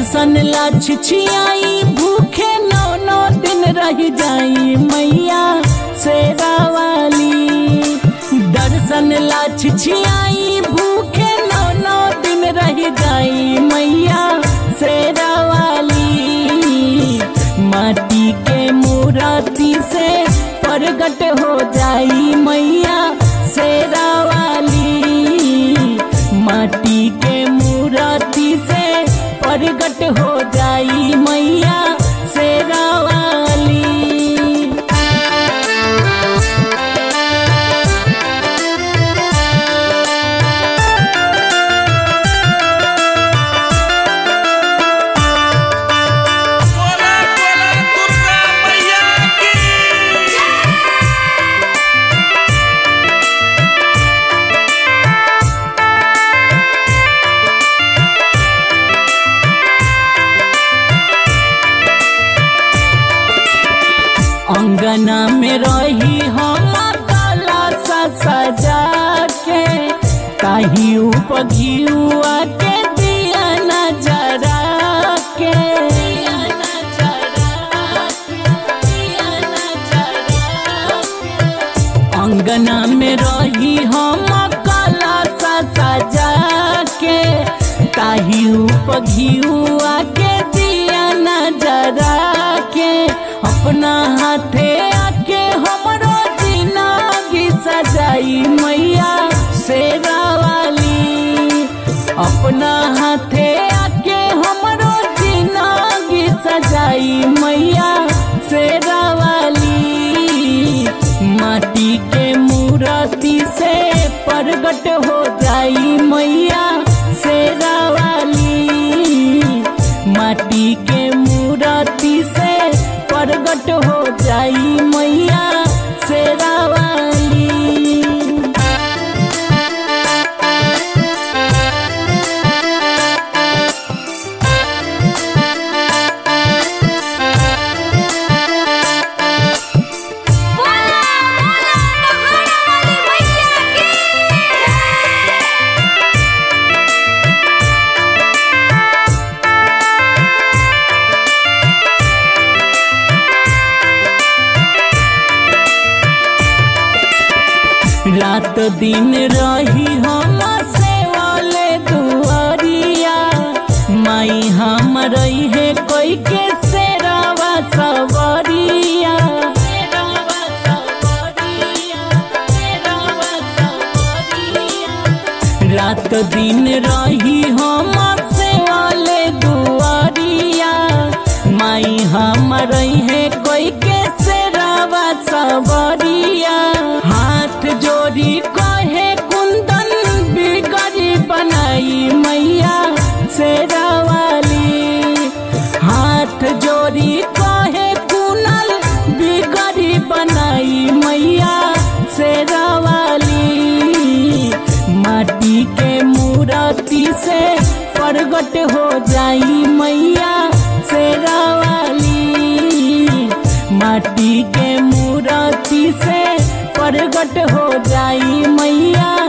दर्शन ला छिछियाई भूखे 9 दिन रह जाई मैया शेरा वाली। दर्शन ला छिछियाई भूखे 9 दिन रह जाई मैया शेरा वाली। माटी के मूर्ति से प्रगट हो जाई मैया शेरा वाली। माटी के मूर्ति से प्रगट हो जाई मैया शेरा वाली। अंगना में रही हम काला सा सजा के काही उपघियुआ के दिया नजरा के। अंगना में रही हम काला सा सजा के काही उपघियुआ के दिया नजरा के। अपना हाथे आके हमरो जिंदगी सजाई मैया शेरा वाली। अपना हाथे आके हमरो जिंदगी सजाई मैया शेरा वाली। माटी के मूर्ति से प्रगट हो जाई मैया शेरा वाली। माटी के मूर्ति से प्रगट हो जाई मैया शेरा वाली। रात दिन रही हम सेवाले दुआरिया माई हम रही है कोई के शेरावा सवरिया। रात दिन रही हम सेवाले दुआरिया माई हम रही है कोई के शेरावा सवरिया। हाथ जोड़ी कहे कुंदन बिगड़ी बनाई मैया शेरा वाली। हाथ जोड़ी कहे कुनल बिगड़ी बनाई मैया शेरा वाली। माटी के मूर्ति से प्रगट हो जाई मैया शेरा वाली। माटी के मूर्ति से प्रगट हो जाई मैया